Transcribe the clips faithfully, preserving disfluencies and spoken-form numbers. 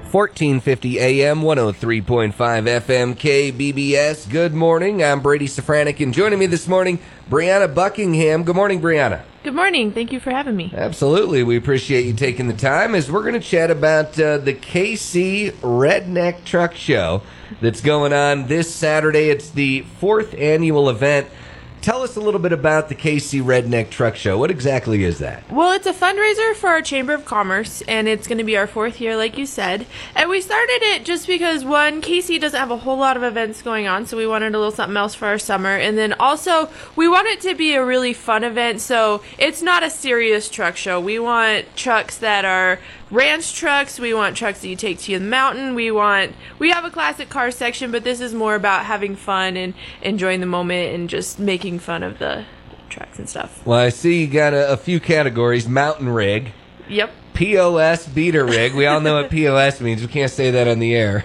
fourteen fifty A M, one oh three point five F M, K B B S. Good morning. I'm Brady Safranek, and joining me this morning, Brianna Buckingham. Good morning, Brianna. Good morning. Thank you for having me. Absolutely. We appreciate you taking the time as we're going to chat about uh, the K C Redneck Truck Show that's going on this Saturday. It's the fourth annual event. Tell us a little bit about the K C Redneck Truck Show. What exactly is that? Well, it's a fundraiser for our Chamber of Commerce, and it's going to be our fourth year, like you said. And we started it just because, one, K C doesn't have a whole lot of events going on, so we wanted a little something else for our summer. And then also, we want it to be a really fun event, so it's not a serious truck show. We want trucks that are ranch trucks. We want trucks that you take to the mountain. We want, we have a classic car section, but this is more about having fun and enjoying the moment and just making fun of the trucks and stuff. Well, I see you got a, a few categories. Mountain rig. Yep. P O S beater rig. We all know what P O S means. We can't say that on the air.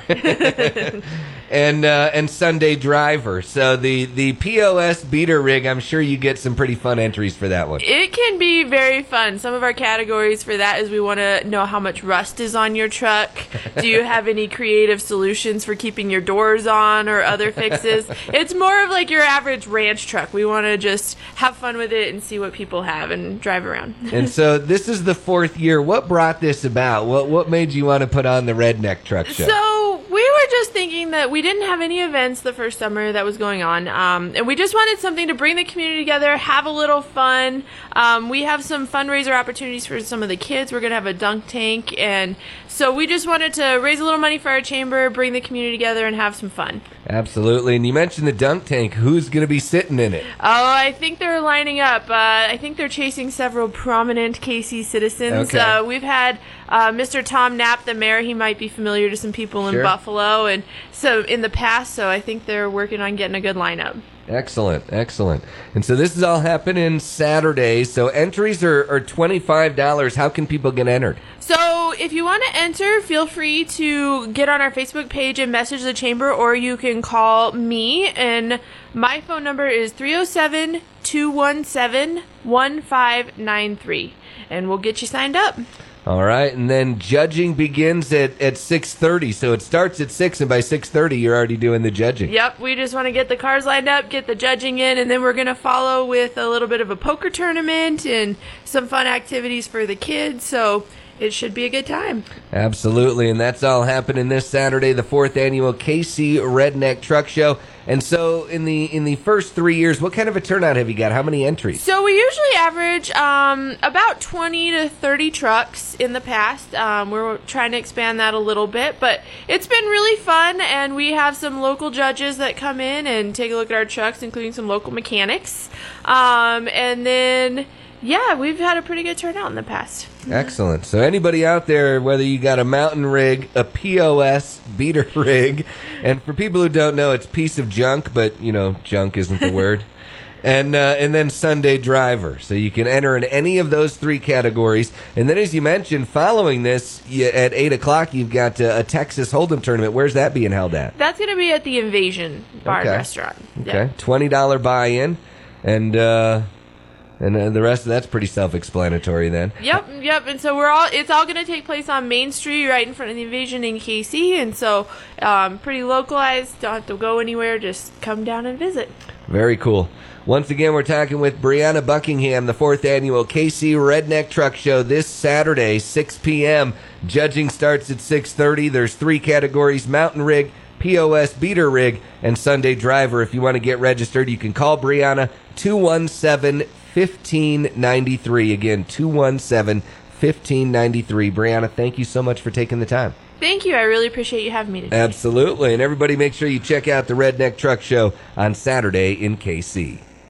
and uh, and Sunday driver. So the, the P O S beater rig, I'm sure you get some pretty fun entries for that one. It can be very fun. Some of our categories for that is we want to know how much rust is on your truck. Do you have any creative solutions for keeping your doors on or other fixes? It's more of like your average ranch truck. We want to just have fun with it and see what people have and drive around. And so this is the fourth year. What brought this about? What what made you want to put on the Redneck Truck Show? So we were just thinking that we didn't have any events the first summer that was going on, um, and we just wanted something to bring the community together, have a little fun. Um, we have some fundraiser opportunities for some of the kids. We're going to have a dunk tank, and so we just wanted to raise a little money for our chamber, bring the community together, and have some fun. Absolutely. And you mentioned the dunk tank. Who's going to be sitting in it? Oh, I think they're lining up. Uh, I think they're chasing several prominent K C citizens. Okay. Uh, we've had uh, Mister Tom Knapp, the mayor. He might be familiar to some people in Sure. Buffalo, and so in the past. So I think they're working on getting a good lineup. Excellent, excellent. And so this is all happening Saturday. So entries are, are twenty-five dollars. How can people get entered? So if you want to enter, feel free to get on our Facebook page and message the chamber, or you can call me, and my phone number is three oh seven, two one seven, one five nine three, and we'll get you signed up. All right, and then judging begins at, at six thirty. So it starts at six, and by six thirty, you're already doing the judging. Yep, we just want to get the cars lined up, get the judging in, and then we're going to follow with a little bit of a poker tournament and some fun activities for the kids. So it should be a good time. Absolutely, and that's all happening this Saturday, the fourth annual K C Redneck Truck Show. And so in the in the first three years, what kind of a turnout have you got? How many entries? So we usually average um, about twenty to thirty trucks in the past. Um, we're trying to expand that a little bit, but it's been really fun, and we have some local judges that come in and take a look at our trucks, including some local mechanics. Um, and then, yeah, we've had a pretty good turnout in the past. Excellent. So anybody out there, whether you got a mountain rig, a P O S beater rig, and for people who don't know, it's piece of junk, but, you know, junk isn't the word. And uh, and then Sunday driver. So you can enter in any of those three categories. And then, as you mentioned, following this, you, at eight o'clock, you've got uh, a Texas Hold'em tournament. Where's that being held at? That's going to be at the Invasion Bar and Okay. Restaurant. Okay. Yeah. twenty dollars buy-in. And... Uh, And uh, the rest of that's pretty self-explanatory then. Yep, yep. And so we're all it's all going to take place on Main Street, right in front of the Invasion in K C. And so um, pretty localized. Don't have to go anywhere. Just come down and visit. Very cool. Once again, we're talking with Brianna Buckingham, the fourth annual K C Redneck Truck Show this Saturday, six p.m. Judging starts at six thirty. There's three categories: mountain rig, P O S beater rig, and Sunday driver. If you want to get registered, you can call Brianna, two one seven, one five nine three. Again, two one seven, one five nine three. Brianna, thank you so much for taking the time. Thank you. I really appreciate you having me today. Absolutely. And everybody make sure you check out the Redneck Truck Show on Saturday in K C.